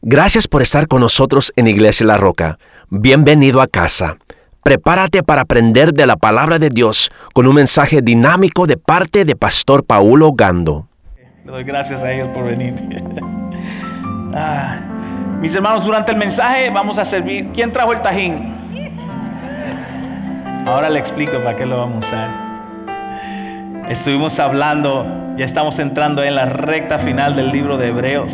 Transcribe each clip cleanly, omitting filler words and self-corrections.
Gracias por estar con nosotros en Iglesia La Roca. Bienvenido a casa. Prepárate para aprender de la palabra de Dios con un mensaje dinámico de parte de Pastor Paulo Gando. Le doy gracias a ellos por venir. Mis hermanos, durante el mensaje vamos a servir. ¿Quién trajo el tajín? Ahora le explico para qué lo vamos a usar. Estuvimos hablando, ya estamos entrando en la recta final del libro de Hebreos.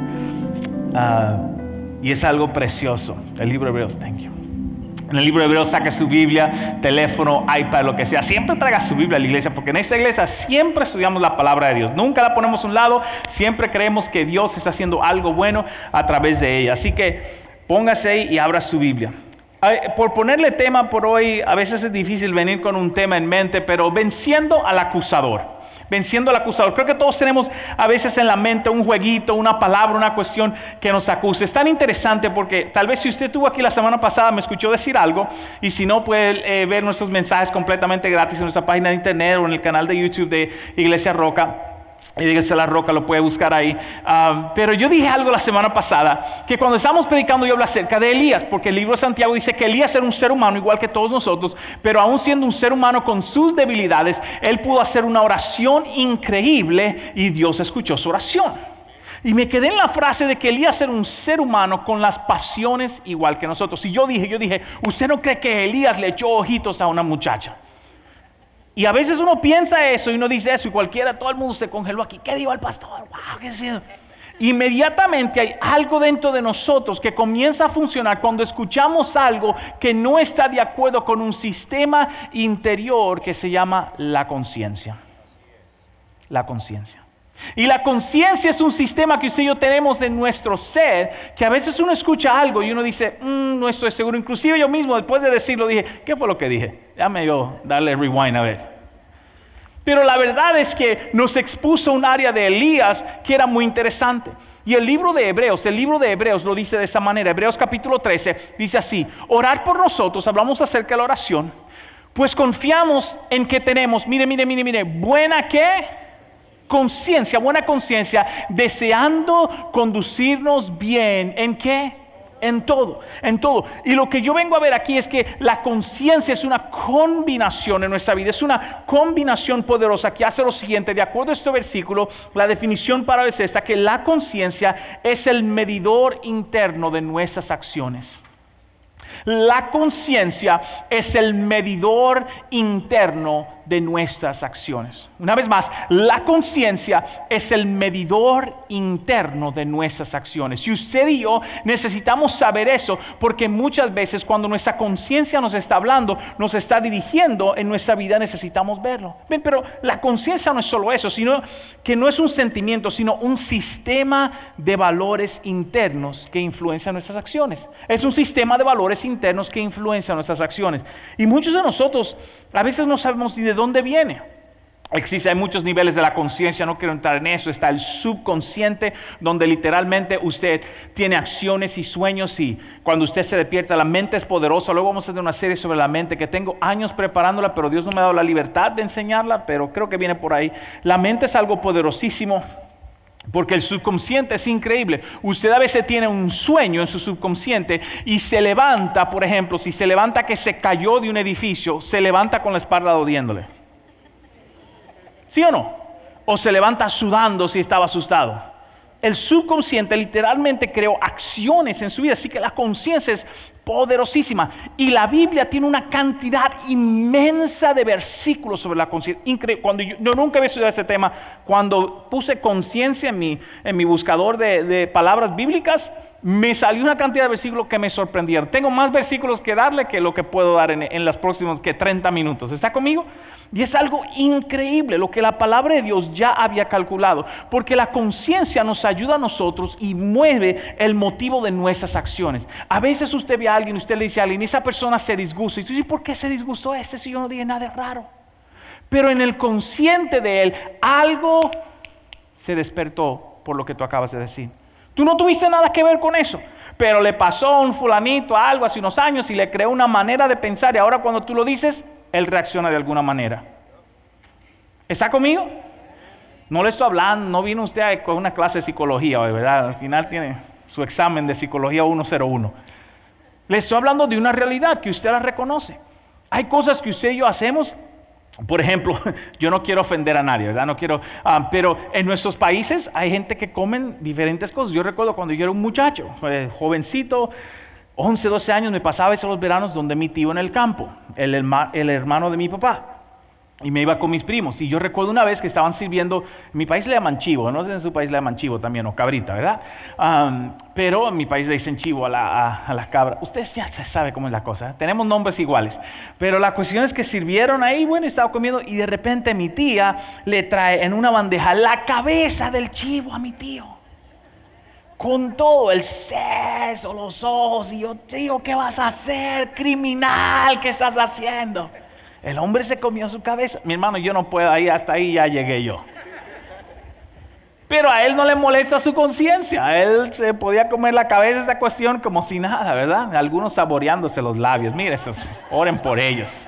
Y es algo precioso. El libro de Hebreos, thank you. En el libro de Hebreos saque su Biblia, teléfono, iPad, lo que sea. Siempre traiga su Biblia a la iglesia, porque en esta iglesia siempre estudiamos la palabra de Dios. Nunca la ponemos a un lado. Siempre creemos que Dios está haciendo algo bueno a través de ella. Así que póngase ahí y abra su Biblia. Por ponerle tema por hoy, a veces es difícil venir con un tema en mente, pero venciendo al acusador. Venciendo al acusador. Creo que todos tenemos a veces en la mente un jueguito, una palabra, una cuestión que nos acuse. Es tan interesante porque tal vez si usted estuvo aquí la semana pasada me escuchó decir algo, y si no puede ver nuestros mensajes completamente gratis en nuestra página de internet o en el canal de YouTube de Iglesia Roca. Iglesia La Roca, lo puede buscar ahí. Pero yo dije algo la semana pasada, que cuando estábamos predicando yo hablé acerca de Elías, porque el libro de Santiago dice que Elías era un ser humano igual que todos nosotros, pero aún siendo un ser humano con sus debilidades, él pudo hacer una oración increíble y Dios escuchó su oración. Y me quedé en la frase de que Elías era un ser humano con las pasiones igual que nosotros. Y yo dije, ¿usted no cree que Elías le echó ojitos a una muchacha? Y a veces uno piensa eso y uno dice eso, y todo el mundo se congeló aquí. ¿Qué dijo el pastor? Wow, ¿qué es eso? Inmediatamente hay algo dentro de nosotros que comienza a funcionar cuando escuchamos algo que no está de acuerdo con un sistema interior que se llama la conciencia. La conciencia. Y la conciencia es un sistema que usted y yo tenemos en nuestro ser, que a veces uno escucha algo y uno dice, no estoy seguro. Inclusive yo mismo después de decirlo dije, ¿qué fue lo que dije? Déjame yo darle rewind a ver. Pero la verdad es que nos expuso un área de Elías que era muy interesante. Y el libro de Hebreos lo dice de esa manera. Hebreos capítulo 13 dice así: orar por nosotros, hablamos acerca de la oración, pues confiamos en que tenemos, mire, buena conciencia, deseando conducirnos bien. ¿En qué? En todo. Y lo que yo vengo a ver aquí es que la conciencia es una combinación en nuestra vida, es una combinación poderosa que hace lo siguiente. De acuerdo a este versículo, la definición para es esta: que la conciencia es el medidor interno de nuestras acciones. La conciencia es el medidor interno de nuestras acciones. Una vez más, la conciencia es el medidor interno de nuestras acciones. Y usted y yo necesitamos saber eso, porque muchas veces cuando nuestra conciencia nos está hablando, nos está dirigiendo en nuestra vida, necesitamos verlo. Pero la conciencia no es solo eso, sino que no es un sentimiento, sino un sistema de valores internos que influencian nuestras acciones. Es un sistema de valores internos que influencian nuestras acciones. Y muchos de nosotros a veces no sabemos ni de dónde viene. Hay muchos niveles de la conciencia, no quiero entrar en eso. Está el subconsciente, donde literalmente usted tiene acciones y sueños, y cuando usted se despierta, la mente es poderosa. Luego vamos a hacer una serie sobre la mente que tengo años preparándola, pero Dios no me ha dado la libertad de enseñarla, pero creo que viene por ahí. La mente es algo poderosísimo, porque el subconsciente es increíble. Usted a veces tiene un sueño en su subconsciente y se levanta, por ejemplo, si se levanta que se cayó de un edificio, se levanta con la espalda doliéndole. ¿Sí o no? O se levanta sudando si estaba asustado. El subconsciente literalmente creó acciones en su vida, así que la conciencia es poderosísima. Y la Biblia tiene una cantidad inmensa de versículos sobre la conciencia. Increíble. Cuando yo nunca había estudiado ese tema, cuando puse conciencia en mi buscador de palabras bíblicas, me salió una cantidad de versículos que me sorprendieron. Tengo más versículos que darle que lo que puedo dar en los próximos 30 minutos. ¿Está conmigo? Y es algo increíble lo que la palabra de Dios ya había calculado, porque la conciencia nos ayuda a nosotros y mueve el motivo de nuestras acciones. A veces usted ve a alguien, usted le dice a alguien, y esa persona se disgusta, y tú dices, ¿por qué se disgustó si yo no dije nada de raro? Pero en el consciente de él algo se despertó por lo que tú acabas de decir. Tú no tuviste nada que ver con eso, pero le pasó a un fulanito algo hace unos años y le creó una manera de pensar, y ahora cuando tú lo dices, él reacciona de alguna manera. ¿Está conmigo? No le estoy hablando, no vino usted con una clase de psicología hoy, ¿verdad? Al final su examen de psicología 101. Le estoy hablando de una realidad que usted la reconoce. Hay cosas que usted y yo hacemos. Por ejemplo, yo no quiero ofender a nadie, ¿verdad? No quiero, pero en nuestros países hay gente que comen diferentes cosas. Yo recuerdo cuando yo era un muchacho, jovencito, 11, 12 años, me pasaba esos los veranos donde mi tío en el campo, el hermano de mi papá. Y me iba con mis primos. Y yo recuerdo una vez que estaban sirviendo, en mi país le llaman chivo, no sé si en su país le llaman chivo también, o cabrita, ¿verdad? Pero en mi país le dicen chivo a la cabra. Ustedes ya se sabe cómo es la cosa, ¿eh? Tenemos nombres iguales. Pero la cuestión es que sirvieron ahí, bueno, estaba comiendo y de repente mi tía le trae en una bandeja la cabeza del chivo a mi tío. Con todo el seso, los ojos. Y yo digo, ¿qué vas a hacer, criminal? ¿Qué estás haciendo? El hombre se comió su cabeza. Mi hermano, yo no puedo, hasta ahí ya llegué yo. Pero a él no le molesta su conciencia. A él se podía comer la cabeza, esta cuestión, como si nada, ¿verdad? Algunos saboreándose los labios. Mire esos, oren por ellos.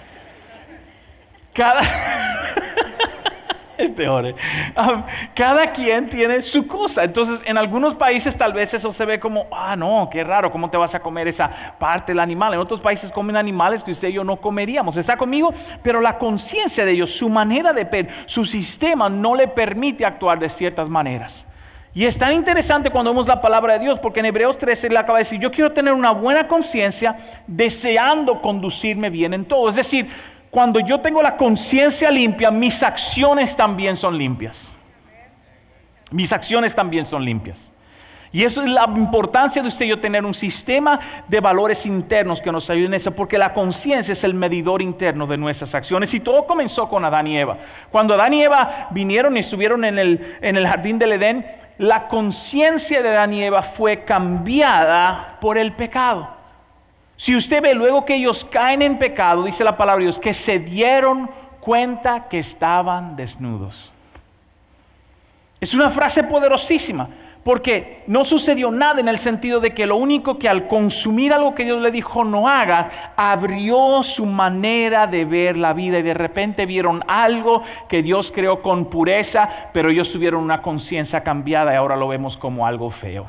Cada quien tiene su cosa. Entonces en algunos países tal vez eso se ve como, no, qué raro, ¿cómo te vas a comer esa parte del animal? En otros países comen animales que usted y yo no comeríamos. ¿Está conmigo? Pero la conciencia de ellos, su manera de ver, su sistema no le permite actuar de ciertas maneras. Y es tan interesante cuando vemos la palabra de Dios, porque en Hebreos 13 le acaba de decir, yo quiero tener una buena conciencia deseando conducirme bien en todo. Es decir, cuando yo tengo la conciencia limpia, mis acciones también son limpias. Mis acciones también son limpias. Y eso es la importancia de usted y yo tener un sistema de valores internos que nos ayuden en eso, porque la conciencia es el medidor interno de nuestras acciones. Y todo comenzó con Adán y Eva. Cuando Adán y Eva vinieron y estuvieron en el jardín del Edén, la conciencia de Adán y Eva fue cambiada por el pecado. Si usted ve luego que ellos caen en pecado, dice la palabra de Dios, que se dieron cuenta que estaban desnudos. Es una frase poderosísima, porque no sucedió nada en el sentido de que lo único que al consumir algo que Dios le dijo no haga, abrió su manera de ver la vida y de repente vieron algo que Dios creó con pureza, pero ellos tuvieron una conciencia cambiada y ahora lo vemos como algo feo.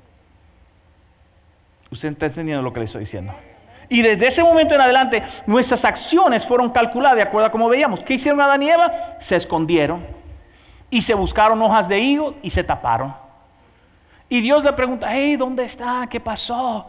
¿Usted está entendiendo lo que le estoy diciendo? Y desde ese momento en adelante, nuestras acciones fueron calculadas de acuerdo a como veíamos. ¿Qué hicieron Adán y Eva? Se escondieron y se buscaron hojas de higo y se taparon. Y Dios le pregunta, hey, ¿dónde está? ¿Qué pasó?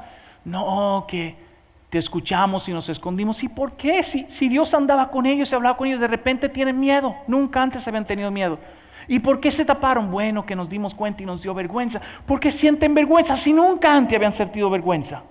No, que te escuchamos y nos escondimos. ¿Y por qué? Si Dios andaba con ellos y hablaba con ellos, de repente tienen miedo. Nunca antes habían tenido miedo. ¿Y por qué se taparon? Bueno, que nos dimos cuenta y nos dio vergüenza. ¿Por qué sienten vergüenza si nunca antes habían sentido vergüenza?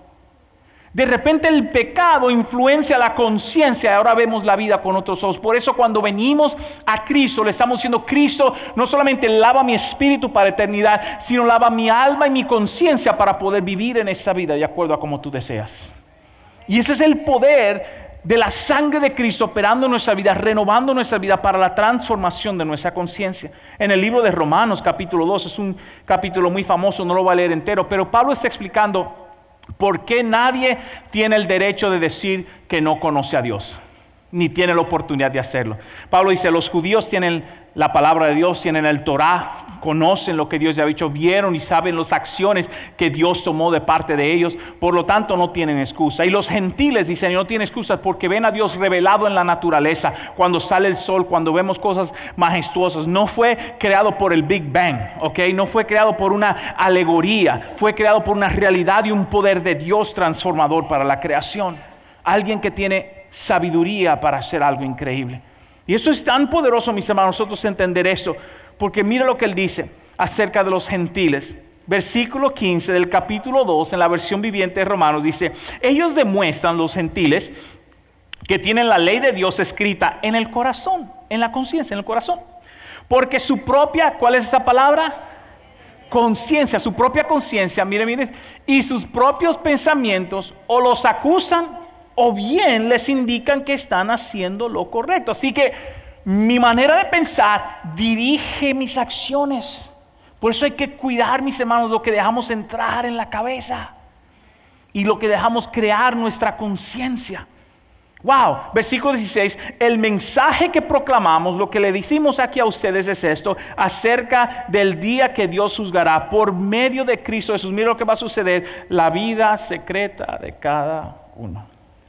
De repente el pecado influencia la conciencia y ahora vemos la vida con otros ojos. Por eso cuando venimos a Cristo, le estamos diciendo, Cristo no solamente lava mi espíritu para eternidad, sino lava mi alma y mi conciencia para poder vivir en esta vida de acuerdo a como tú deseas. Y ese es el poder de la sangre de Cristo operando en nuestra vida, renovando nuestra vida para la transformación de nuestra conciencia. En el libro de Romanos capítulo 2, es un capítulo muy famoso, no lo voy a leer entero, pero Pablo está explicando por qué nadie tiene el derecho de decir que no conoce a Dios, ni tiene la oportunidad de hacerlo. Pablo dice, los judíos tienen la palabra de Dios, tienen el Torá, conocen lo que Dios ya ha dicho, vieron y saben las acciones que Dios tomó de parte de ellos, por lo tanto no tienen excusa. Y los gentiles dicen, no tienen excusa porque ven a Dios revelado en la naturaleza, cuando sale el sol, cuando vemos cosas majestuosas. No fue creado por el Big Bang, ¿ok? No fue creado por una alegoría, fue creado por una realidad y un poder de Dios transformador para la creación. Alguien que tiene sabiduría para hacer algo increíble. Y eso es tan poderoso, mis hermanos, nosotros entender eso, porque mira lo que él dice acerca de los gentiles. Versículo 15 del capítulo 2, en la versión viviente de Romanos, dice, ellos demuestran, los gentiles, que tienen la ley de Dios escrita en el corazón, en la conciencia, en el corazón. Porque su propia, ¿cuál es esa palabra? Conciencia, su propia conciencia, miren, y sus propios pensamientos o los acusan o bien les indican que están haciendo lo correcto. Así que mi manera de pensar dirige mis acciones. Por eso hay que cuidar, mis hermanos, lo que dejamos entrar en la cabeza y lo que dejamos crear nuestra conciencia. Wow, versículo 16, el mensaje que proclamamos, lo que le decimos aquí a ustedes es esto, acerca del día que Dios juzgará por medio de Cristo Jesús. Mira lo que va a suceder, la vida secreta de cada uno.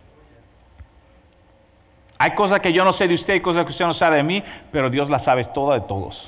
Hay cosas que yo no sé de usted, hay cosas que usted no sabe de mí, pero Dios las sabe todas de todos.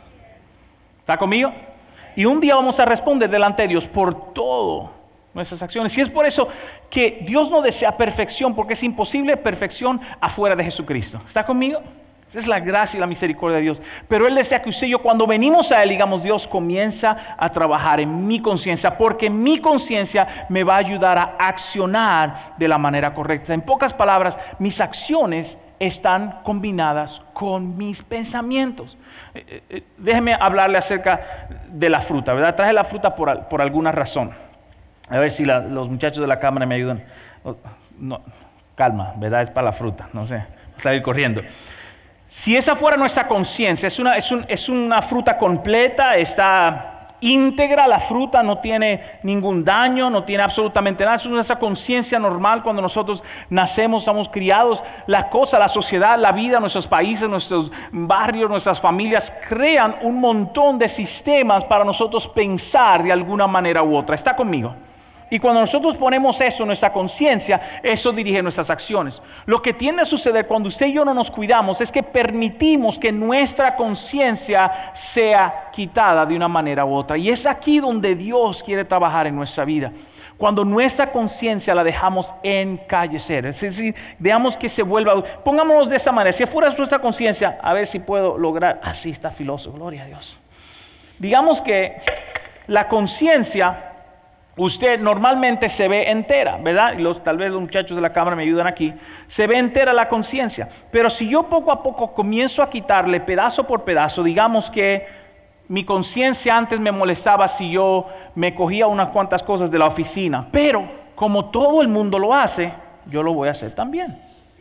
¿Está conmigo? Y un día vamos a responder delante de Dios por todo nuestras acciones. Y es por eso que Dios no desea perfección, porque es imposible perfección afuera de Jesucristo. ¿Está conmigo? Esa es la gracia y la misericordia de Dios. Pero Él desea que usted y yo, cuando venimos a Él, digamos, Dios comienza a trabajar en mi conciencia, porque mi conciencia me va a ayudar a accionar de la manera correcta. En pocas palabras, mis acciones están combinadas con mis pensamientos. Déjeme hablarle acerca de la fruta, ¿verdad? Traje la fruta por alguna razón. A ver si los muchachos de la cámara me ayudan. No, calma, ¿verdad? Es para la fruta, no sé, voy a salir corriendo. Si esa fuera nuestra conciencia, es una fruta completa, está íntegra la fruta, no tiene ningún daño, no tiene absolutamente nada. Es nuestra conciencia normal cuando nosotros nacemos, somos criados. La sociedad, la vida, nuestros países, nuestros barrios, nuestras familias crean un montón de sistemas para nosotros pensar de alguna manera u otra. ¿Está conmigo? Y cuando nosotros ponemos eso en nuestra conciencia, eso dirige nuestras acciones. Lo que tiende a suceder cuando usted y yo no nos cuidamos es que permitimos que nuestra conciencia sea quitada de una manera u otra. Y es aquí donde Dios quiere trabajar en nuestra vida. Cuando nuestra conciencia la dejamos encallecer, es decir, dejamos que se vuelva, pongámonos de esa manera, si fuera nuestra conciencia, a ver si puedo lograr, así está filoso, gloria a Dios. Digamos que la conciencia, usted normalmente se ve entera, ¿verdad? Y tal vez los muchachos de la cámara me ayudan aquí. Se ve entera la conciencia. Pero si yo poco a poco comienzo a quitarle pedazo por pedazo, digamos que mi conciencia antes me molestaba si yo me cogía unas cuantas cosas de la oficina. Pero como todo el mundo lo hace, yo lo voy a hacer también.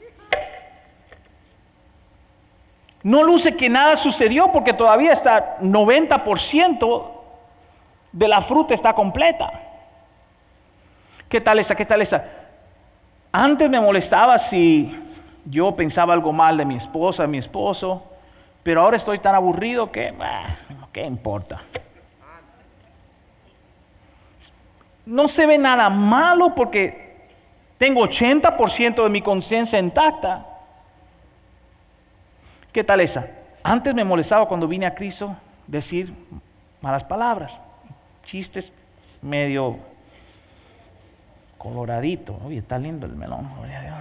No luce que nada sucedió porque todavía está 90% de la fruta está completa. ¿Qué tal esa? ¿Qué tal esa? Antes me molestaba si yo pensaba algo mal de mi esposa, de mi esposo, pero ahora estoy tan aburrido que, ¿qué importa? No se ve nada malo porque tengo 80% de mi conciencia intacta. ¿Qué tal esa? Antes me molestaba cuando vine a Cristo decir malas palabras, chistes medio coloradito. Oye, está lindo el melón, gloria a Dios.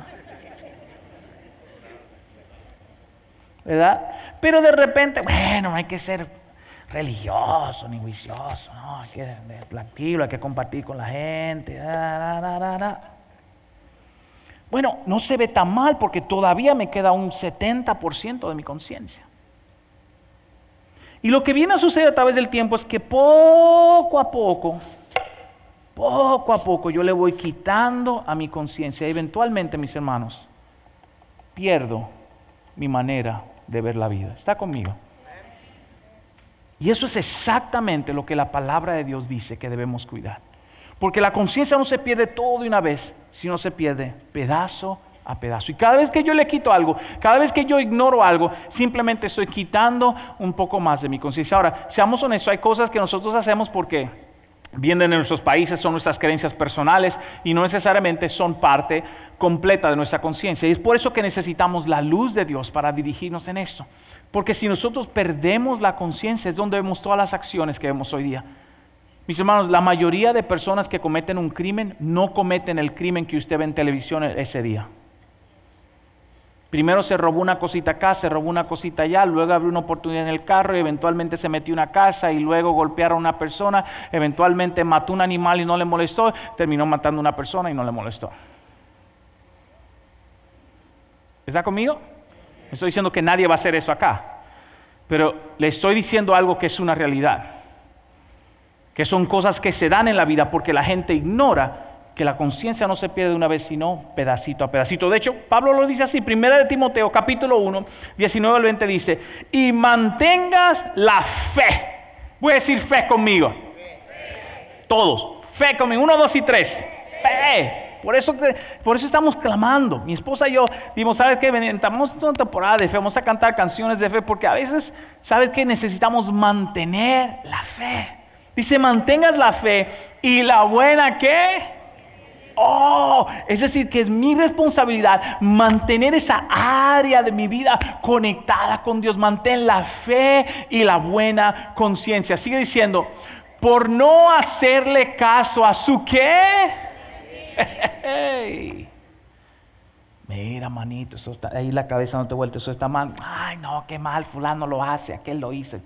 ¿Verdad? Pero de repente, bueno, no hay que ser religioso ni juicioso, no, hay que ser tranquilo, hay que compartir con la gente. Bueno, no se ve tan mal porque todavía me queda un 70% de mi conciencia. Y lo que viene a suceder a través del tiempo es que poco a poco yo le voy quitando a mi conciencia. Eventualmente, mis hermanos, pierdo mi manera de ver la vida. ¿Está conmigo? Y eso es exactamente lo que la palabra de Dios dice que debemos cuidar. Porque la conciencia no se pierde todo de una vez, sino se pierde pedazo a pedazo. Y cada vez que yo le quito algo, cada vez que yo ignoro algo, simplemente estoy quitando un poco más de mi conciencia. Ahora, seamos honestos, hay cosas que nosotros hacemos porque vienen de nuestros países, son nuestras creencias personales y no necesariamente son parte completa de nuestra conciencia. Y es por eso que necesitamos la luz de Dios para dirigirnos en esto. Porque si nosotros perdemos la conciencia es donde vemos todas las acciones que vemos hoy día. Mis hermanos, la mayoría de personas que cometen un crimen no cometen el crimen que usted ve en televisión ese día. Primero se robó una cosita acá, se robó una cosita allá, luego abrió una oportunidad en el carro y eventualmente se metió en una casa y luego golpearon a una persona, eventualmente mató un animal y no le molestó, terminó matando a una persona y no le molestó. ¿Está conmigo? Estoy diciendo que nadie va a hacer eso acá, pero le estoy diciendo algo que es una realidad, que son cosas que se dan en la vida porque la gente ignora que la conciencia no se pierde de una vez, sino pedacito a pedacito. De hecho, Pablo lo dice así, 1 de Timoteo, capítulo 1, 19 al 20 dice, y mantengas la fe. Voy a decir fe conmigo. Todos, fe conmigo, 1, 2 y 3. Fe. Por eso estamos clamando. Mi esposa y yo dimos, ¿sabes qué? Estamos en una temporada de fe, vamos a cantar canciones de fe, porque a veces, ¿sabes qué? Necesitamos mantener la fe. Dice, mantengas la fe y la buena, ¿qué? Es decir, que es mi responsabilidad mantener esa área de mi vida conectada con Dios. Mantén la fe y la buena conciencia. Sigue diciendo, por no hacerle caso a su ¿qué? Mira, manito, eso está ahí, la cabeza no te vuelve, eso está mal. Ay, no, qué mal, fulano lo hace, aquel lo hizo.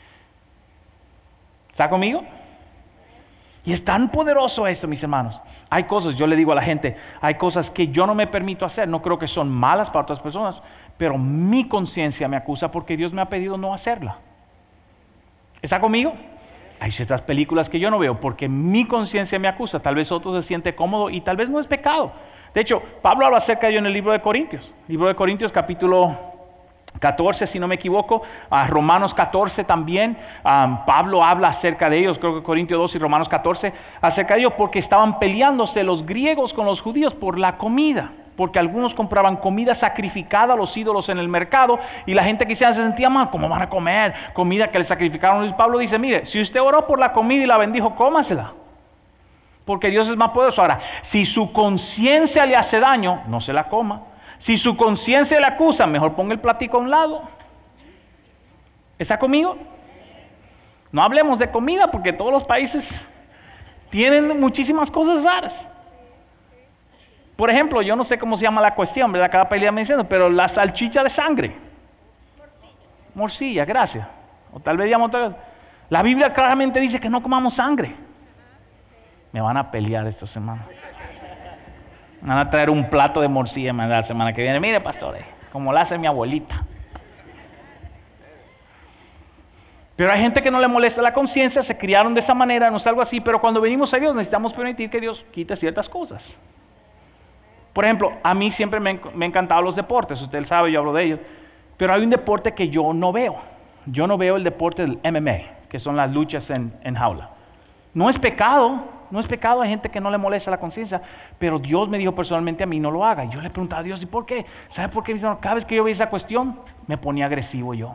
¿Está conmigo? Y es tan poderoso esto, mis hermanos. Hay cosas, yo le digo a la gente, hay cosas que yo no me permito hacer. No creo que son malas para otras personas, pero mi conciencia me acusa porque Dios me ha pedido no hacerla. ¿Está conmigo? Hay ciertas películas que yo no veo porque mi conciencia me acusa. Tal vez otro se siente cómodo y tal vez no es pecado. De hecho, Pablo habla acerca de ello en el libro de Corintios. Libro de Corintios, capítulo 14, si no me equivoco, Romanos 14 también, Pablo habla acerca de ellos, creo que Corintios 2 y Romanos 14, acerca de ellos, porque estaban peleándose los griegos con los judíos por la comida, porque algunos compraban comida sacrificada a los ídolos en el mercado, y la gente cristiana se sentía mal, ¿cómo van a comer comida que le sacrificaron? Y Pablo dice, mire, si usted oró por la comida y la bendijo, cómasela, porque Dios es más poderoso. Ahora, si su conciencia le hace daño, no se la coma. Si su conciencia le acusa, mejor ponga el platico a un lado. ¿Está conmigo? No hablemos de comida porque todos los países tienen muchísimas cosas raras. Por ejemplo, yo no sé cómo se llama la cuestión, ¿verdad? Cada país me diciendo, pero la salchicha de sangre. Morcilla, gracias. O tal vez llamo otra vez. La Biblia claramente dice que no comamos sangre. Me van a pelear esta semana. Me van a traer un plato de morcilla la semana que viene. Mire, pastor, como la hace mi abuelita. Pero hay gente que no le molesta la conciencia, se criaron de esa manera, no es algo así. Pero cuando venimos a Dios necesitamos permitir que Dios quite ciertas cosas. Por ejemplo, a mí siempre me han encantado los deportes. Usted sabe, yo hablo de ellos. Pero hay un deporte que yo no veo. Yo no veo el deporte del MMA, que son las luchas en jaula. No es pecado. No es pecado, hay gente que no le molesta la conciencia, pero Dios me dijo personalmente a mí, no lo haga. Y yo le preguntaba a Dios, ¿y por ququé? ¿Sabe por qué? Cada vez que yo veía esa cuestión, me ponía agresivo yo.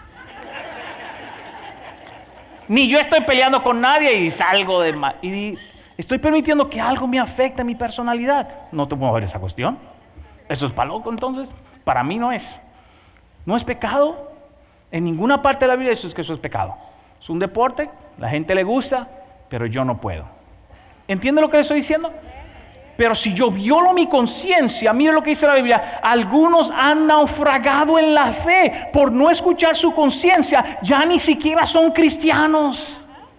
Ni yo estoy peleando con nadie y salgo de mal. Y estoy permitiendo que algo me afecte a mi personalidad. No te puedo ver esa cuestión. Eso es para loco, entonces. Para mí no es. No es pecado. En ninguna parte de la Biblia eso es pecado. Es un deporte, la gente le gusta, pero yo no puedo. ¿Entiende lo que le estoy diciendo? Pero si yo violo mi conciencia, mire lo que dice la Biblia, algunos han naufragado en la fe por no escuchar su conciencia, ya ni siquiera son cristianos.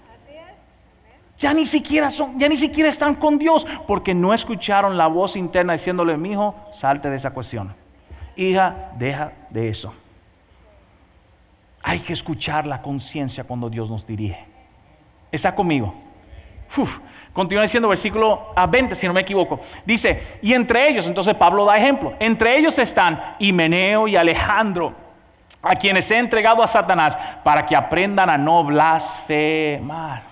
Ya ni siquiera están con Dios porque no escucharon la voz interna diciéndole, mi hijo, salte de esa cuestión. Hija, deja de eso. Hay que escuchar la conciencia cuando Dios nos dirige. ¿Está conmigo? Continúa diciendo versículo 20, si no me equivoco. Dice, y entre ellos, entonces Pablo da ejemplo. Entre ellos están Himeneo y Alejandro, a quienes he entregado a Satanás para que aprendan a no blasfemar.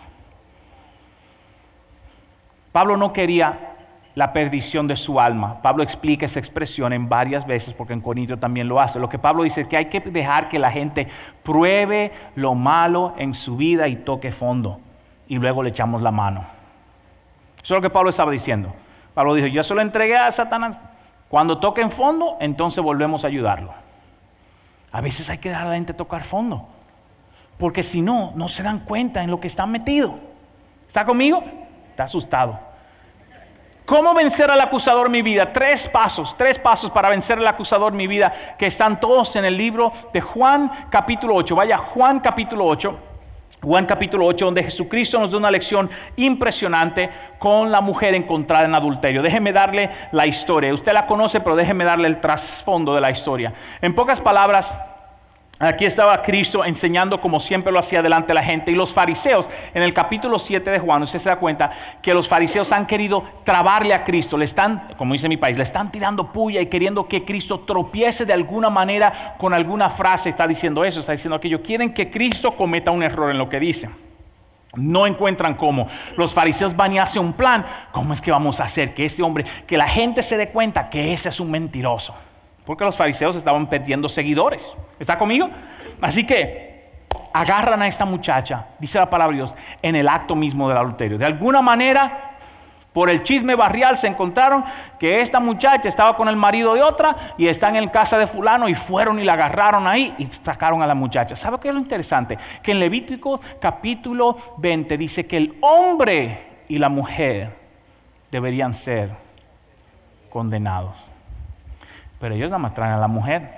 Pablo no quería la perdición de su alma. Pablo explica esa expresión en varias veces porque en Corintios también lo hace. Lo que Pablo dice es que hay que dejar que la gente pruebe lo malo en su vida y toque fondo. Y luego le echamos la mano. Eso es lo que Pablo estaba diciendo. Pablo dijo, yo se lo entregué a Satanás. Cuando toque en fondo, entonces volvemos a ayudarlo. A veces hay que dejar a la gente tocar fondo. Porque si no, no se dan cuenta en lo que están metidos. ¿Está conmigo? Está asustado. ¿Cómo vencer al acusador en mi vida? Tres pasos para vencer al acusador en mi vida, que están todos en el libro de Juan capítulo 8. Vaya, Juan capítulo 8. Juan capítulo 8, donde Jesucristo nos da una lección impresionante con la mujer encontrada en adulterio. Déjeme darle la historia. Usted la conoce, pero déjeme darle el trasfondo de la historia. En pocas palabras, aquí estaba Cristo enseñando como siempre lo hacía delante de la gente. Y los fariseos, en el capítulo 7 de Juan, usted se da cuenta que los fariseos han querido trabarle a Cristo. Le están, como dice mi país, le están tirando puya y queriendo que Cristo tropiece de alguna manera con alguna frase. Está diciendo eso, está diciendo aquello. Quieren que Cristo cometa un error en lo que dice. No encuentran cómo. Los fariseos van y hacen un plan. ¿Cómo es que vamos a hacer que este hombre, que la gente se dé cuenta que ese es un mentiroso? Porque los fariseos estaban perdiendo seguidores. ¿Está conmigo? Así que agarran a esta muchacha, dice la palabra de Dios, en el acto mismo del adulterio. De alguna manera, por el chisme barrial, se encontraron que esta muchacha estaba con el marido de otra y están en casa de fulano, y fueron y la agarraron ahí y sacaron a la muchacha. ¿Sabe qué es lo interesante? Que en Levítico capítulo 20 dice que el hombre y la mujer deberían ser condenados. Pero ellos nada más traen a la mujer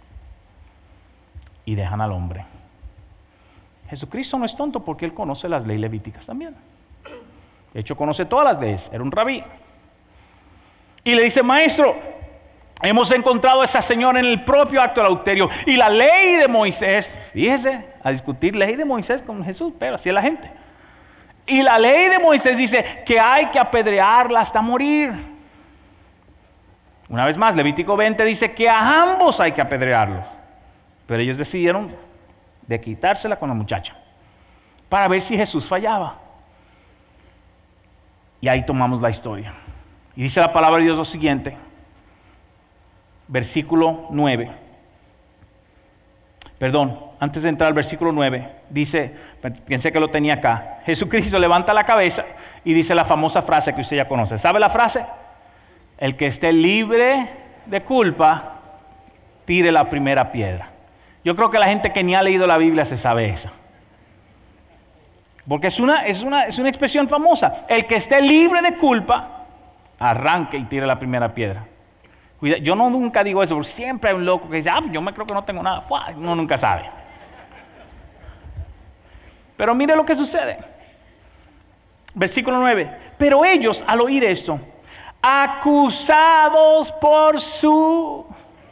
y dejan al hombre. Jesucristo no es tonto porque Él conoce las leyes levíticas también. De hecho, conoce todas las leyes. Era un rabí. Y le dice: maestro, hemos encontrado a esa señora en el propio acto del adulterio. Y la ley de Moisés, fíjese, a discutir ley de Moisés con Jesús, pero así es la gente. Y la ley de Moisés dice que hay que apedrearla hasta morir. Una vez más, Levítico 20 dice que a ambos hay que apedrearlos. Pero ellos decidieron de quitársela con la muchacha para ver si Jesús fallaba. Y ahí tomamos la historia. Y dice la palabra de Dios lo siguiente, versículo 9. Perdón, antes de entrar al versículo 9, dice, pensé que lo tenía acá. Jesucristo levanta la cabeza y dice la famosa frase que usted ya conoce. ¿Sabe la frase? El que esté libre de culpa, tire la primera piedra. Yo creo que la gente que ni ha leído la Biblia se sabe esa. Porque es una expresión famosa. El que esté libre de culpa, arranque y tire la primera piedra. Cuida, yo nunca digo eso, porque siempre hay un loco que dice: yo me creo que no tengo nada. Uno nunca sabe. Pero mire lo que sucede. Versículo 9. Pero ellos, al oír esto, acusados por su...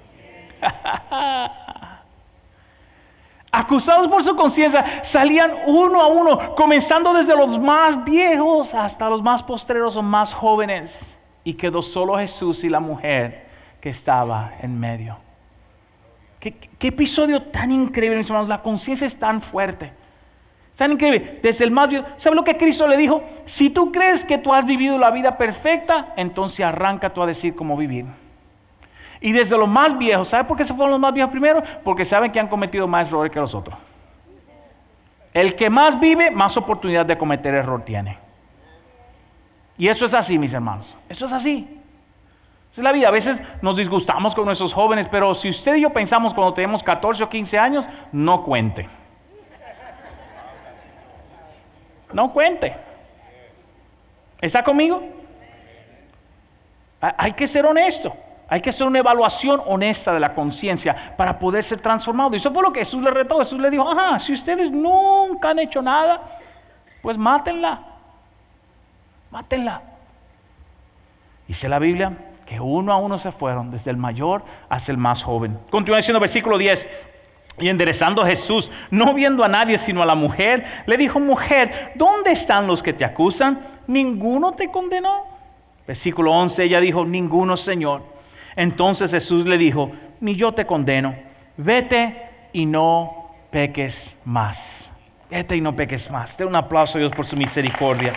acusados por su conciencia, salían uno a uno, comenzando desde los más viejos hasta los más postreros o más jóvenes. Y quedó solo Jesús y la mujer que estaba en medio. ¿Qué episodio tan increíble, mis hermanos? La conciencia es tan fuerte, tan increíble. Desde el más viejo, ¿sabe lo que Cristo le dijo? Si tú crees que tú has vivido la vida perfecta, entonces arranca tú a decir cómo vivir. Y desde los más viejos, ¿sabe por qué se fueron los más viejos primero? Porque saben que han cometido más errores que los otros. El que más vive, más oportunidad de cometer error tiene. Y eso es así, mis hermanos. Eso es así. Esa es la vida. A veces nos disgustamos con nuestros jóvenes, pero si usted y yo pensamos cuando tenemos 14 o 15 años, no cuente. No cuente. ¿Está conmigo? Hay que ser honesto. Hay que hacer una evaluación honesta de la conciencia para poder ser transformado. Y eso fue lo que Jesús le retó. Jesús le dijo: si ustedes nunca han hecho nada, pues mátenla. Mátenla. Dice la Biblia que uno a uno se fueron, desde el mayor hasta el más joven. Continúa diciendo versículo 10. Y enderezando Jesús, no viendo a nadie sino a la mujer, le dijo: mujer, ¿dónde están los que te acusan? ¿Ninguno te condenó? Versículo 11, ella dijo: ninguno, Señor. Entonces Jesús le dijo: ni yo te condeno, vete y no peques más. Vete y no peques más. Den un aplauso a Dios por su misericordia.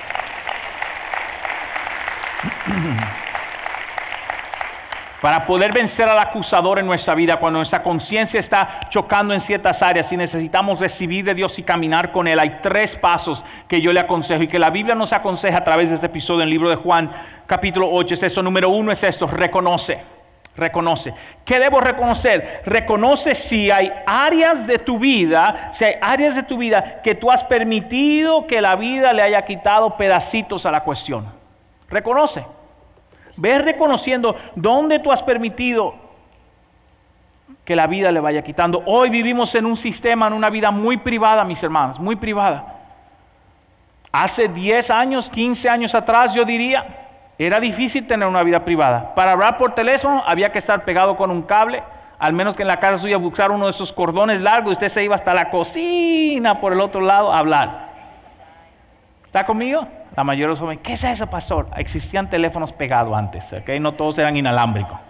Para poder vencer al acusador en nuestra vida, cuando nuestra conciencia está chocando en ciertas áreas y necesitamos recibir de Dios y caminar con Él, hay 3 pasos que yo le aconsejo y que la Biblia nos aconseja a través de este episodio en el libro de Juan, capítulo 8. Es esto. Número 1 es esto: reconoce. Reconoce. ¿Qué debo reconocer? Reconoce si hay áreas de tu vida, que tú has permitido que la vida le haya quitado pedacitos a la cuestión. Reconoce. Ve reconociendo dónde tú has permitido que la vida le vaya quitando. Hoy vivimos en un sistema, en una vida muy privada, mis hermanos, muy privada. Hace 10 años, 15 años atrás, yo diría, era difícil tener una vida privada. Para hablar por teléfono había que estar pegado con un cable, al menos que en la casa suya buscar uno de esos cordones largos y usted se iba hasta la cocina por el otro lado a hablar. ¿Está conmigo? La mayoría de los jóvenes: ¿qué es eso, pastor? Existían teléfonos pegados antes, ¿okay? No todos eran inalámbricos.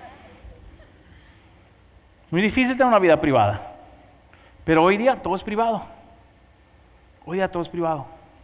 Muy difícil tener una vida privada. Pero hoy día todo es privado. Hoy día todo es privado.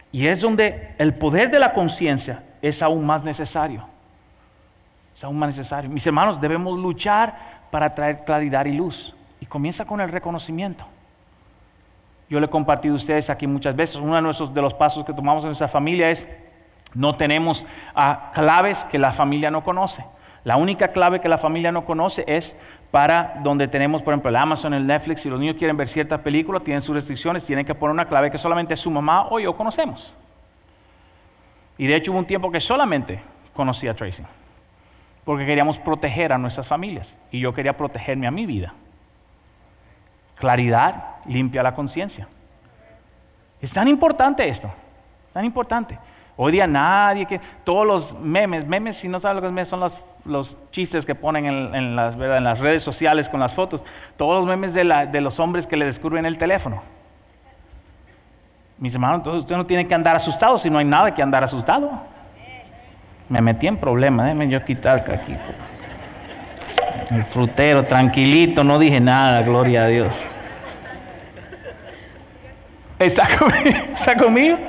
Y es donde el poder de la conciencia es aún más necesario. Es aún más necesario. Mis hermanos, debemos luchar para traer claridad y luz. Y comienza con el reconocimiento. Yo le he compartido a ustedes aquí muchas veces. Uno de los pasos que tomamos en nuestra familia es: no tenemos claves que la familia no conoce. La única clave que la familia no conoce es para donde tenemos, por ejemplo, el Amazon, el Netflix. Si los niños quieren ver ciertas películas, tienen sus restricciones, tienen que poner una clave que solamente su mamá o yo conocemos. Y de hecho hubo un tiempo que solamente conocí a Tracy, porque queríamos proteger a nuestras familias y yo quería protegerme a mi vida. Claridad limpia la conciencia. Es tan importante esto, tan importante. Hoy día todos los memes, si no saben lo que es memes, son los chistes que ponen en las redes sociales con las fotos. Todos los memes de los hombres que le descubren el teléfono. Mis hermanos, entonces usted no tiene que andar asustado si no hay nada que andar asustado. Me metí en problemas, déjenme yo quitar aquí. El frutero, tranquilito, no dije nada, gloria a Dios. ¿Está conmigo?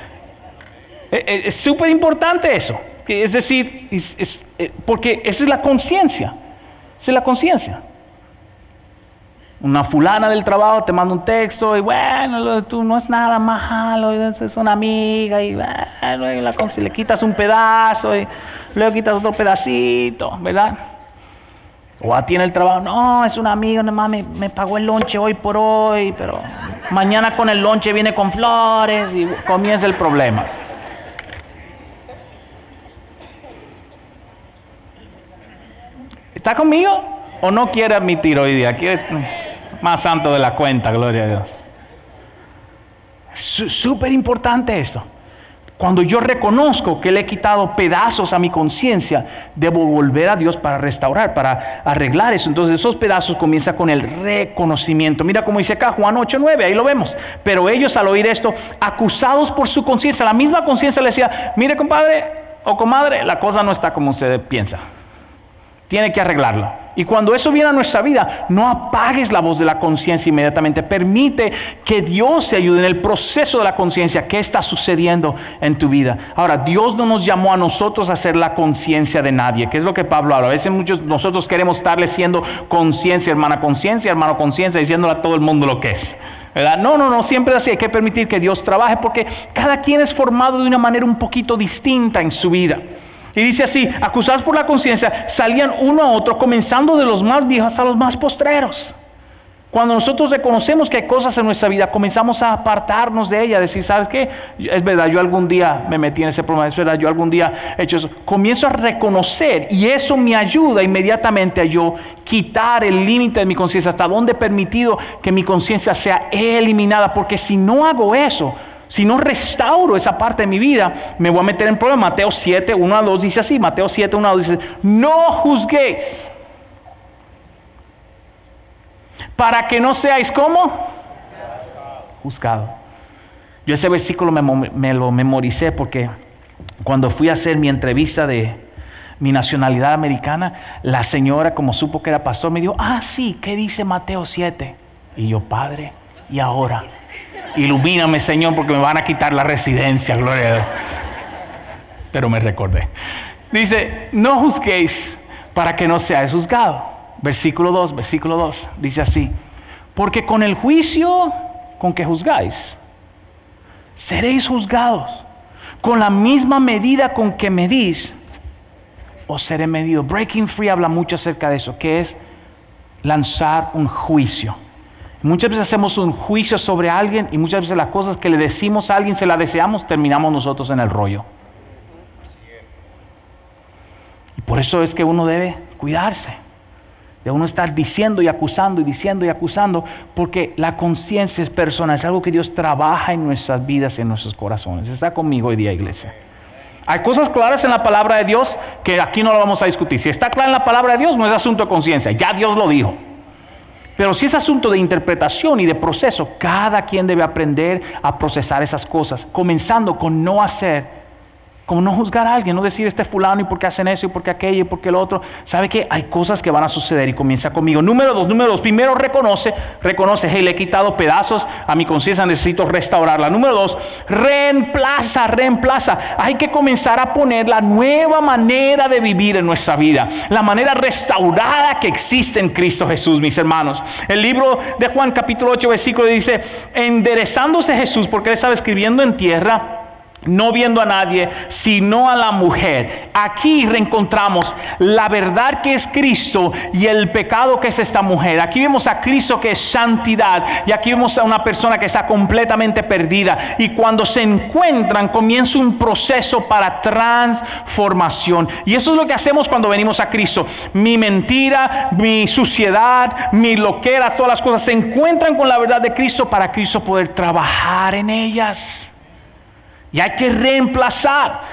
Es súper importante eso. Es decir, porque esa es la conciencia. Esa es la conciencia. Una fulana del trabajo te manda un texto y bueno, tú no es nada malo, es una amiga y bueno, le quitas un pedazo y luego quitas otro pedacito, ¿verdad? O a ti en el trabajo, no, es una amiga, nomás me pagó el lonche hoy por hoy, pero mañana con el lonche viene con flores y comienza el problema. ¿Está conmigo? ¿O no quiere admitir hoy día? ¿Quiere más santo de la cuenta? Gloria a Dios. Súper importante esto. Cuando yo reconozco que le he quitado pedazos a mi conciencia, debo volver a Dios para restaurar, para arreglar eso. Entonces esos pedazos comienzan con el reconocimiento. Mira cómo dice acá Juan 8:9, ahí lo vemos. Pero ellos al oír esto, acusados por su conciencia, la misma conciencia le decía: mire compadre o comadre, la cosa no está como usted piensa. Tiene que arreglarla. Y cuando eso viene a nuestra vida, no apagues la voz de la conciencia inmediatamente. Permite que Dios te ayude en el proceso de la conciencia. ¿Qué está sucediendo en tu vida? Ahora, Dios no nos llamó a nosotros a ser la conciencia de nadie. ¿Qué es lo que Pablo habla? A veces nosotros queremos estarle siendo conciencia, hermano conciencia, diciéndole a todo el mundo lo que es, ¿verdad? No, siempre es así. Hay que permitir que Dios trabaje, porque cada quien es formado de una manera un poquito distinta en su vida. Y dice así: acusados por la conciencia, salían uno a otro, comenzando de los más viejos hasta los más postreros. Cuando nosotros reconocemos que hay cosas en nuestra vida, comenzamos a apartarnos de ella, decir: ¿sabes qué? Es verdad, yo algún día me metí en ese problema, es verdad, yo algún día he hecho eso. Comienzo a reconocer, y eso me ayuda inmediatamente a yo quitar el límite de mi conciencia, hasta donde he permitido que mi conciencia sea eliminada, porque si no hago eso, si no restauro esa parte de mi vida, me voy a meter en problemas. Mateo 7, 1 a 2 dice así. Mateo 7, 1 a 2 dice: no juzguéis, para que no seáis ¿cómo? Juzgados. Yo ese versículo me lo memoricé, porque cuando fui a hacer mi entrevista de mi nacionalidad americana, la señora, como supo que era pastor, me dijo: sí, ¿qué dice Mateo 7? Y yo: Padre, ¿y ahora? Ilumíname, Señor, porque me van a quitar la residencia, gloria a Dios. Pero me recordé. Dice: no juzguéis para que no seáis juzgados. Versículo 2, dice así: porque con el juicio con que juzgáis, seréis juzgados. Con la misma medida con que medís, os seré medido. Breaking Free habla mucho acerca de eso, que es lanzar un juicio. Muchas veces hacemos un juicio sobre alguien, y muchas veces las cosas que le decimos a alguien, se las deseamos, terminamos nosotros en el rollo. Y por eso es que uno debe cuidarse de uno estar diciendo y acusando y diciendo y acusando, porque la conciencia es personal, es algo que Dios trabaja en nuestras vidas y en nuestros corazones. Está conmigo hoy día, iglesia. Hay cosas claras en la palabra de Dios que aquí no lo vamos a discutir. Si está clara en la palabra de Dios, no es asunto de conciencia, ya Dios lo dijo. Pero si es asunto de interpretación y de proceso, cada quien debe aprender a procesar esas cosas, comenzando con no hacer Como no juzgar a alguien, no decir este fulano y por qué hacen eso y por qué aquello y por qué lo otro. ¿Sabe qué? Hay cosas que van a suceder y comienza conmigo. Número dos. Primero reconoce, hey, le he quitado pedazos a mi conciencia, necesito restaurarla. Número 2, reemplaza. Hay que comenzar a poner la nueva manera de vivir en nuestra vida. La manera restaurada que existe en Cristo Jesús, mis hermanos. El libro de Juan capítulo 8 versículo dice, enderezándose Jesús, porque él estaba escribiendo en tierra, no viendo a nadie, sino a la mujer. Aquí reencontramos la verdad que es Cristo y el pecado que es esta mujer. Aquí vemos a Cristo que es santidad y aquí vemos a una persona que está completamente perdida. Y cuando se encuentran, comienza un proceso para transformación. Y eso es lo que hacemos cuando venimos a Cristo. Mi mentira, mi suciedad, mi loquera, todas las cosas se encuentran con la verdad de Cristo para Cristo poder trabajar en ellas. Y hay que reemplazar.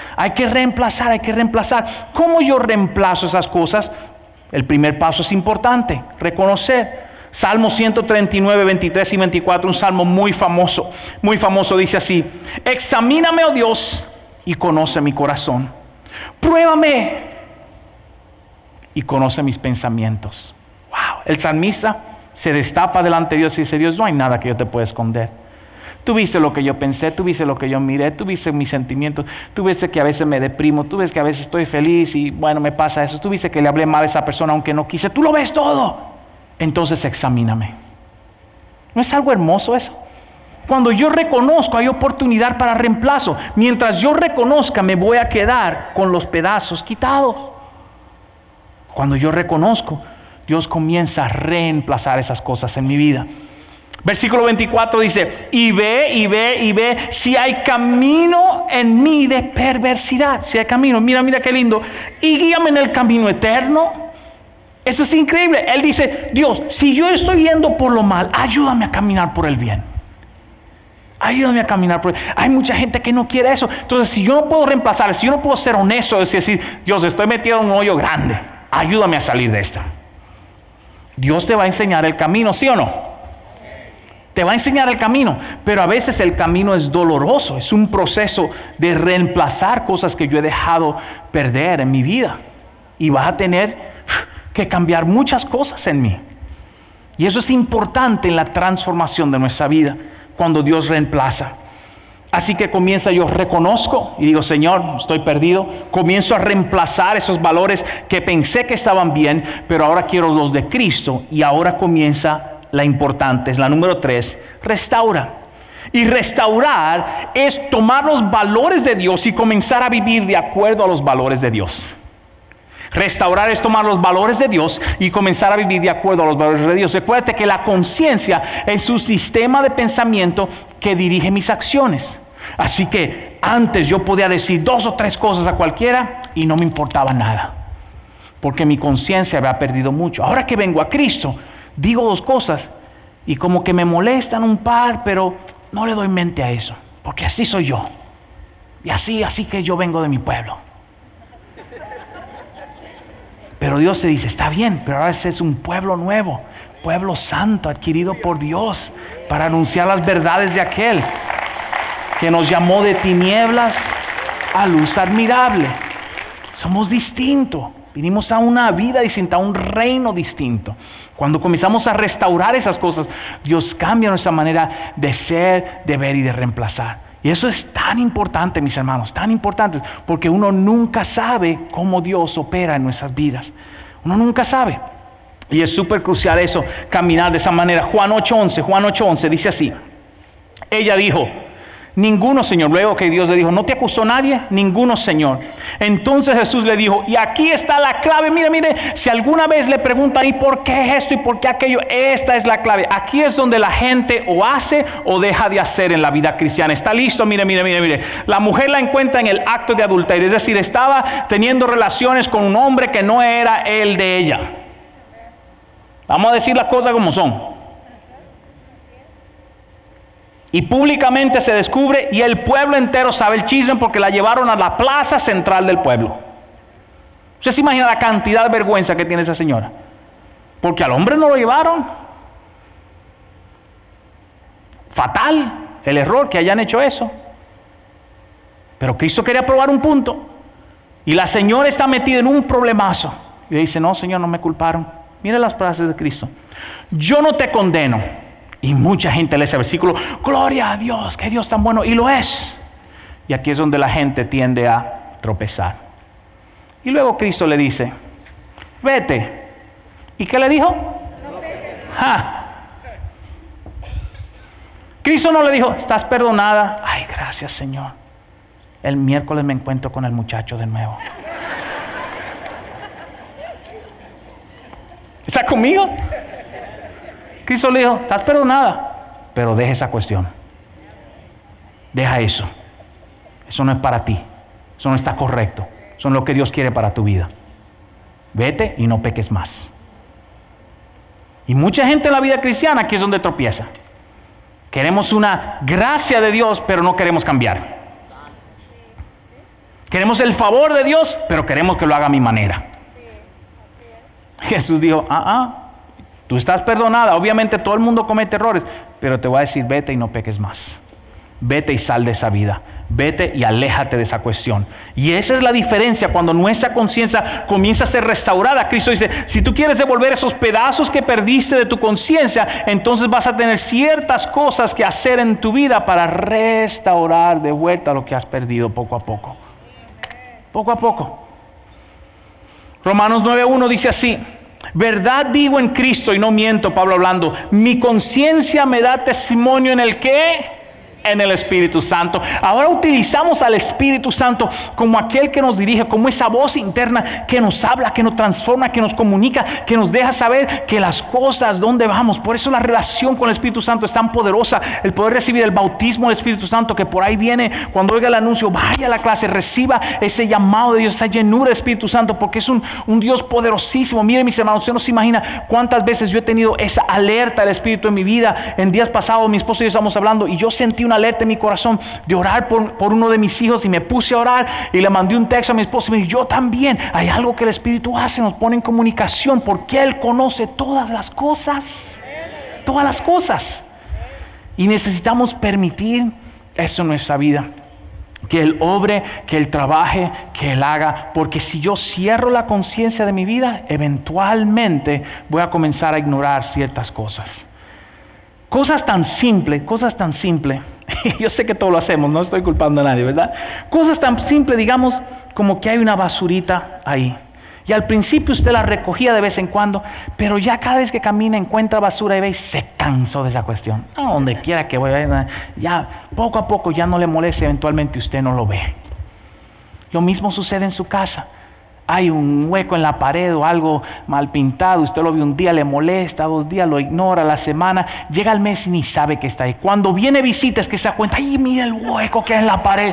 ¿Cómo yo reemplazo esas cosas? El primer paso es importante, reconocer. Salmo 139, 23 y 24, un salmo muy famoso, dice así: examíname, oh Dios, y conoce mi corazón. Pruébame y conoce mis pensamientos. Wow, el salmista se destapa delante de Dios y dice: Dios, no hay nada que yo te pueda esconder. Tú viste lo que yo pensé, tú viste lo que yo miré, tú viste mis sentimientos, tú viste que a veces me deprimo, tú ves que a veces estoy feliz y bueno, me pasa eso, tú viste que le hablé mal a esa persona aunque no quise, tú lo ves todo. Entonces examíname. ¿No es algo hermoso eso? Cuando yo reconozco, hay oportunidad para reemplazo. Mientras yo reconozca, me voy a quedar con los pedazos quitados. Cuando yo reconozco, Dios comienza a reemplazar esas cosas en mi vida. Versículo 24 dice: y ve si hay camino en mí de perversidad. Si hay camino, mira qué lindo. Y guíame en el camino eterno. Eso es increíble. Él dice: Dios, si yo estoy yendo por lo mal, ayúdame a caminar por el bien. Ayúdame a caminar por el bien. Hay mucha gente que no quiere eso. Entonces, si yo no puedo reemplazar, si yo no puedo ser honesto, es decir, Dios, estoy metido en un hoyo grande, ayúdame a salir de esto. Dios te va a enseñar el camino, ¿sí o no? Te va a enseñar el camino, pero a veces el camino es doloroso. Es un proceso de reemplazar cosas que yo he dejado perder en mi vida. Y vas a tener que cambiar muchas cosas en mí. Y eso es importante en la transformación de nuestra vida, cuando Dios reemplaza. Así que yo reconozco y digo: Señor, estoy perdido. Comienzo a reemplazar esos valores que pensé que estaban bien, pero ahora quiero los de Cristo. Y ahora comienza la importante, es la número 3, restaura. Y restaurar es tomar los valores de Dios y comenzar a vivir de acuerdo a los valores de Dios. Restaurar es tomar los valores de Dios y comenzar a vivir de acuerdo a los valores de Dios. Recuérdate que la conciencia es un sistema de pensamiento que dirige mis acciones. Así que antes yo podía decir 2 o 3 cosas a cualquiera y no me importaba nada, porque mi conciencia había perdido mucho. Ahora que vengo a Cristo, digo 2 cosas y como que me molestan un par, pero no le doy mente a eso, porque así soy yo. Y así que yo vengo de mi pueblo. Pero Dios se dice: está bien, pero ahora ese es un pueblo nuevo, pueblo santo, adquirido por Dios, para anunciar las verdades de aquel que nos llamó de tinieblas a luz admirable. Somos distintos. Vinimos a una vida distinta, a un reino distinto. Cuando comenzamos a restaurar esas cosas, Dios cambia nuestra manera de ser, de ver y de reemplazar. Y eso es tan importante, mis hermanos, tan importante, porque uno nunca sabe cómo Dios opera en nuestras vidas. Uno nunca sabe. Y es súper crucial eso, caminar de esa manera. Juan 8:11 dice así: ella dijo: ninguno, Señor. Luego que Dios le dijo: ¿no te acusó nadie? Ninguno, Señor. Entonces Jesús le dijo: y aquí está la clave. Mire, si alguna vez le preguntan: ¿y por qué esto y por qué aquello? Esta es la clave. Aquí es donde la gente o hace o deja de hacer en la vida cristiana. Está listo, mire. La mujer la encuentra en el acto de adulterio. Es decir, estaba teniendo relaciones con un hombre que no era el de ella. Vamos a decir las cosas como son. Y públicamente se descubre y el pueblo entero sabe el chisme, porque la llevaron a la plaza central del pueblo. ¿Usted se imagina la cantidad de vergüenza que tiene esa señora? Porque al hombre no lo llevaron. Fatal el error que hayan hecho eso. Pero Cristo quería probar un punto. Y la señora está metida en un problemazo. Y le dice, no, Señor, no me culparon. Mire las frases de Cristo. Yo no te condeno. Y mucha gente lee ese versículo. Gloria a Dios, que Dios tan bueno. Y lo es. Y aquí es donde la gente tiende a tropezar. Y luego Cristo le dice, vete. ¿Y qué le dijo? Cristo no le dijo, estás perdonada. Ay, gracias, Señor. El miércoles me encuentro con el muchacho de nuevo. ¿Está conmigo? Cristo le dijo, estás perdonada, pero deja esa cuestión. Deja eso. Eso no es para ti. Eso no está correcto. Eso no es lo que Dios quiere para tu vida. Vete y no peques más. Y mucha gente en la vida cristiana aquí es donde tropieza. Queremos una gracia de Dios, pero no queremos cambiar. Queremos el favor de Dios, pero queremos que lo haga a mi manera. Jesús dijo, tú estás perdonada. Obviamente todo el mundo comete errores, pero te voy a decir, vete y no peques más. Vete y sal de esa vida. Vete y aléjate de esa cuestión. Y esa es la diferencia cuando nuestra conciencia comienza a ser restaurada. Cristo dice, si tú quieres devolver esos pedazos que perdiste de tu conciencia, entonces vas a tener ciertas cosas que hacer en tu vida para restaurar de vuelta lo que has perdido poco a poco. Poco a poco. Romanos 9:1 dice así: verdad digo en Cristo y no miento, Pablo hablando, mi conciencia me da testimonio en el ¿qué? En el Espíritu Santo. Ahora utilizamos al Espíritu Santo como aquel que nos dirige, como esa voz interna que nos habla, que nos transforma, que nos comunica, que nos deja saber que las cosas, dónde vamos. Por eso la relación con el Espíritu Santo es tan poderosa. El poder recibir el bautismo del Espíritu Santo, que por ahí viene, cuando oiga el anuncio, vaya a la clase, reciba ese llamado de Dios, esa llenura del Espíritu Santo, porque es un Dios poderosísimo. Miren, mis hermanos, usted no se imagina cuántas veces yo he tenido esa alerta del Espíritu en mi vida. En días pasados mi esposo y yo estábamos hablando y yo sentí una alerta en mi corazón de orar por uno de mis hijos, y me puse a orar y le mandé un texto a mi esposo y me dijo, yo también. Hay algo que el Espíritu hace, nos pone en comunicación, porque Él conoce todas las cosas, y necesitamos permitir eso en nuestra vida, que Él obre, que Él trabaje, que Él haga, porque si yo cierro la conciencia de mi vida, eventualmente voy a comenzar a ignorar ciertas cosas. Cosas tan simples. Yo sé que todos lo hacemos, no estoy culpando a nadie, ¿verdad? Cosas tan simples, digamos, como que hay una basurita ahí. Y al principio usted la recogía de vez en cuando, pero ya cada vez que camina encuentra basura y ve y se cansó de esa cuestión. No, donde quiera que vaya, ya poco a poco ya no le molesta, eventualmente usted no lo ve. Lo mismo sucede en su casa. Hay un hueco en la pared o algo mal pintado, usted lo ve un día, le molesta, 2 días lo ignora, la semana, llega el mes y ni sabe que está ahí. Cuando viene visita es que se da cuenta, ¡ay, mira el hueco que hay en la pared!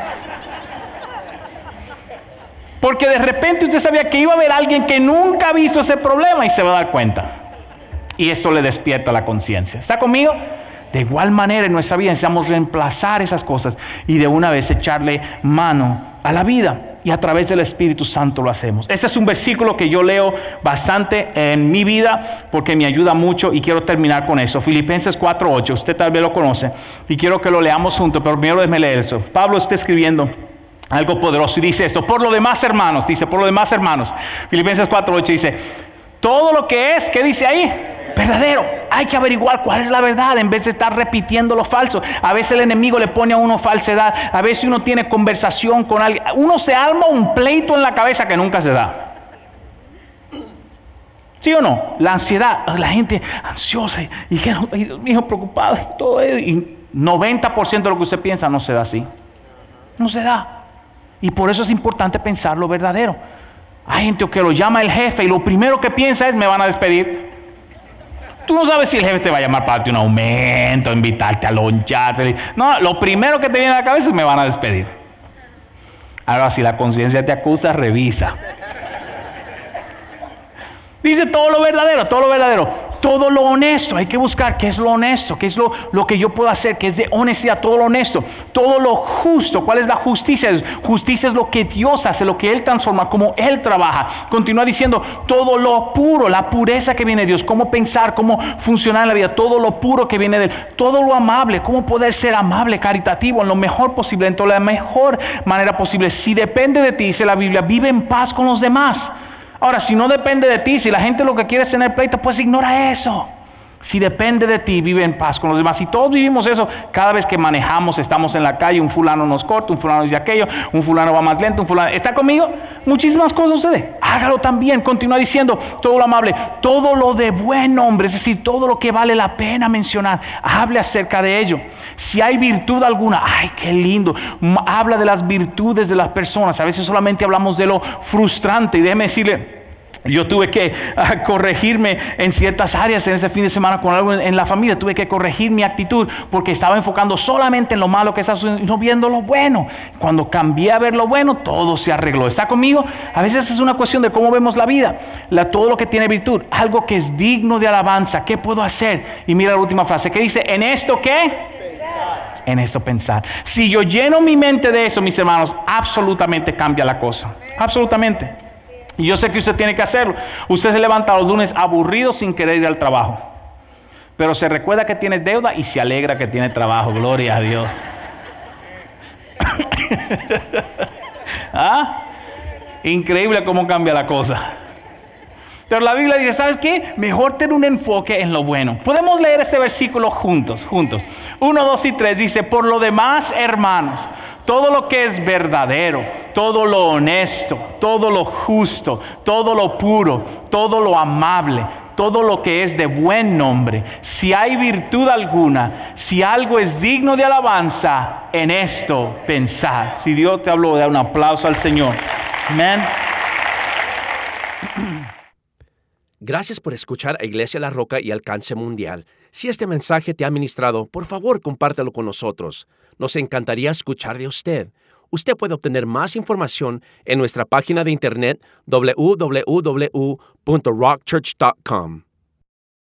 Porque de repente usted sabía que iba a haber alguien que nunca ha visto ese problema y se va a dar cuenta. Y eso le despierta la conciencia. ¿Está conmigo? De igual manera en nuestra vida necesitamos reemplazar esas cosas y de una vez echarle mano a la vida. Y a través del Espíritu Santo lo hacemos. Ese es un versículo que yo leo bastante en mi vida porque me ayuda mucho, y quiero terminar con eso. Filipenses 4:8, usted tal vez lo conoce y quiero que lo leamos juntos, pero primero déjeme leer eso. Pablo está escribiendo algo poderoso y dice esto: por lo demás, hermanos, Filipenses 4:8 dice, todo lo que es, ¿qué dice ahí? Verdadero. Hay que averiguar cuál es la verdad en vez de estar repitiendo lo falso. A veces el enemigo le pone a uno falsedad. A veces uno tiene conversación con alguien. Uno se arma un pleito en la cabeza que nunca se da. ¿Sí o no? La ansiedad, la gente ansiosa y Dios mío, preocupado y todo eso. Y 90% de lo que usted piensa no se da así. No se da. Y por eso es importante pensar lo verdadero. Hay gente que lo llama el jefe y lo primero que piensa es, me van a despedir. Tú no sabes si el jefe te va a llamar para darte un aumento, invitarte a lonchar. No, lo primero que te viene a la cabeza es, me van a despedir. Ahora, si la conciencia te acusa, revisa. Dice todo lo verdadero. todo lo honesto. Hay que buscar qué es lo honesto, qué es lo que yo puedo hacer, qué es de honestidad, todo lo honesto. Todo lo justo. ¿Cuál es la justicia? Justicia es lo que Dios hace, lo que Él transforma, cómo Él trabaja. Continúa diciendo todo lo puro, la pureza que viene de Dios, cómo pensar, cómo funcionar en la vida, todo lo puro que viene de Él, todo lo amable, cómo poder ser amable, caritativo, en lo mejor posible, en toda la mejor manera posible. Si depende de ti, dice la Biblia, vive en paz con los demás. Ahora, si no depende de ti, si la gente lo que quiere es tener pleito, pues ignora eso. Si depende de ti, vive en paz con los demás. Y todos vivimos eso cada vez que manejamos, estamos en la calle, un fulano nos corta, un fulano dice aquello, un fulano va más lento, un fulano... ¿Está conmigo? Muchísimas cosas suceden. Hágalo también. Continúa diciendo todo lo amable, todo lo de buen nombre, es decir, todo lo que vale la pena mencionar. Hable acerca de ello. Si hay virtud alguna, ¡ay, qué lindo! Habla de las virtudes de las personas. A veces solamente hablamos de lo frustrante. Y déjeme decirle, yo tuve que corregirme en ciertas áreas en este fin de semana con algo en la familia. Tuve que corregir mi actitud porque estaba enfocando solamente en lo malo que está sucediendo y no viendo lo bueno. Cuando cambié a ver lo bueno, todo se arregló. ¿Está conmigo? A veces es una cuestión de cómo vemos la vida. Todo lo que tiene virtud, algo que es digno de alabanza. ¿Qué puedo hacer? Y mira la última frase. ¿Qué dice? ¿En esto qué? En esto pensar. Si yo lleno mi mente de eso, mis hermanos, absolutamente cambia la cosa. Absolutamente. Y yo sé que usted tiene que hacerlo. Usted se levanta los lunes aburrido sin querer ir al trabajo, pero se recuerda que tiene deuda y se alegra que tiene trabajo. Gloria a Dios. ¿Ah? Increíble cómo cambia la cosa. Pero la Biblia dice, ¿sabes qué? Mejor tener un enfoque en lo bueno. Podemos leer este versículo juntos. 1, 2 y 3 dice, por lo demás, hermanos, todo lo que es verdadero, todo lo honesto, todo lo justo, todo lo puro, todo lo amable, todo lo que es de buen nombre, si hay virtud alguna, si algo es digno de alabanza, en esto pensad. Si Dios te habló, da un aplauso al Señor. Amén. Gracias por escuchar a Iglesia La Roca y Alcance Mundial. Si este mensaje te ha ministrado, por favor, compártelo con nosotros. Nos encantaría escuchar de usted. Usted puede obtener más información en nuestra página de internet www.rockchurch.com.